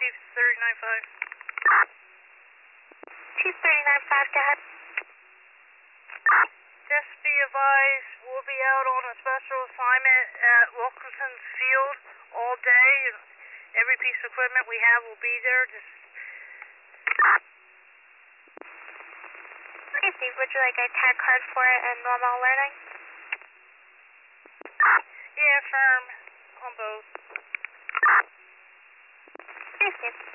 Chief 395. Chief 395, go ahead. Just be advised, we'll be out on a special assignment at Wilkinson Field all day. And every piece of equipment we have will be there. Just Okay, Steve, would you like a CAD card for it and normal learning? yeah, firm on both. Okay, Steve.